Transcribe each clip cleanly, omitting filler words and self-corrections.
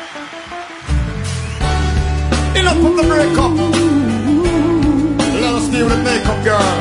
Enough of the breakup. Let us deal with makeup, girl.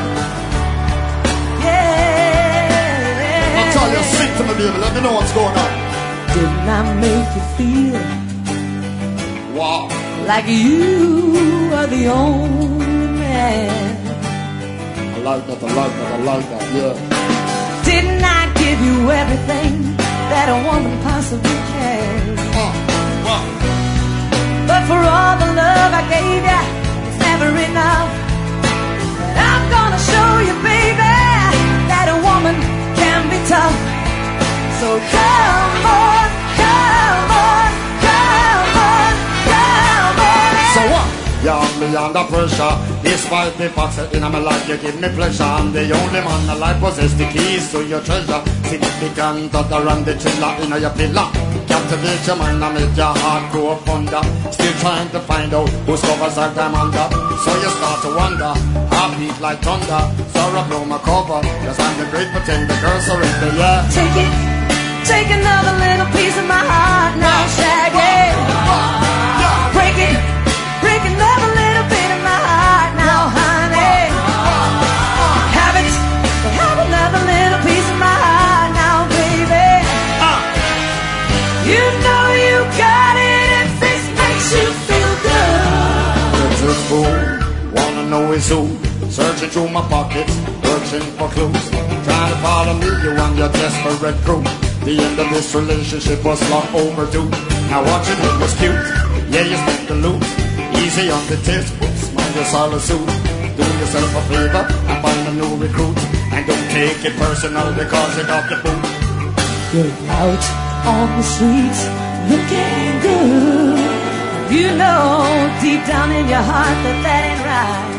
Yeah. Natalia, sing to me, baby. Let me know what's going on. Didn't I make you feel wow, like you are the only man? I like that, I like that, I like that, yeah. Didn't I give you everything that a woman possibly can? Wow. But for all the love I gave you, it's never enough. But I'm gonna show you, baby, that a woman can be tough. So come on, come on, come on, come on. So what? You're me under pressure. Despite the fact that in my life you give me pleasure. I'm the only man alive possess the keys to your treasure. Significant other and the chiller in your pillar. Captivate your mind and make your heart grow fonder. Still trying to find out whose covers are them under. So you start to wonder, heartbeat like thunder. Sorrow blow my cover, cause I'm the great pretender. Girl surrender, yeah. Take it, take another little piece of my heart now, Shaggy. Break it, break another little bit of my heart now, honey. Have it, have another little piece of my heart now, baby. You know you got it if this makes you feel good. It's a fool, wanna know is who. Searching through my pockets, searching for clues. Trying to follow me, you and your desperate crew. The end of this relationship was long overdue. Now watching it was cute, yeah you spent the loot. Easy on the tips, smile your solid suit. Do yourself a favor and find a new recruit. And don't take it personal because you got the boot. You're out on the streets looking good. You know deep down in your heart that that ain't right.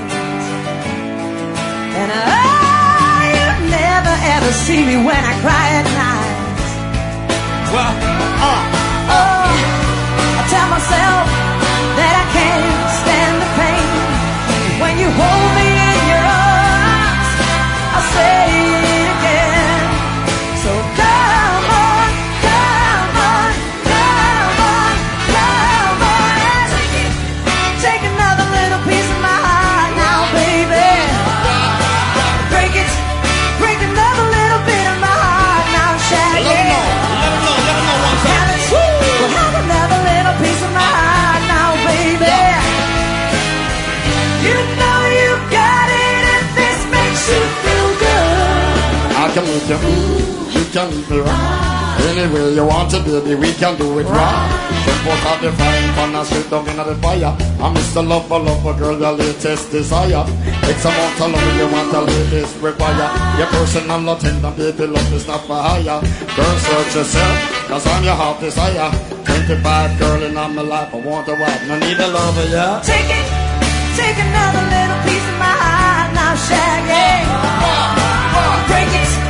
And you never ever see me when I cry at night. Well, I tell myself that I can't stand the pain. When you hold me in your arms, I'll say it again. So come on, come on, come on, come on. Take another little piece of my heart now, baby. Break it, break another little bit of my heart now, Shaggy. let them know one time. We'll have another little piece of my heart now, baby. You know you got it if this makes you feel good. I can make you you can make me right. Any way you want it, baby, we can do it right. Jump out of the frying pan and straight down into the fire. I'm Mr. Lover, girl, your latest desire. X amount of love you want, the latest require. Your personal attendant, baby, love is not for hire. Girl, search yourself, cause I'm your heart desire. 25 girl in my life, I want a wife, no need a lover, yeah. Take it, take another little piece of my heart now, Shaggy. Break it,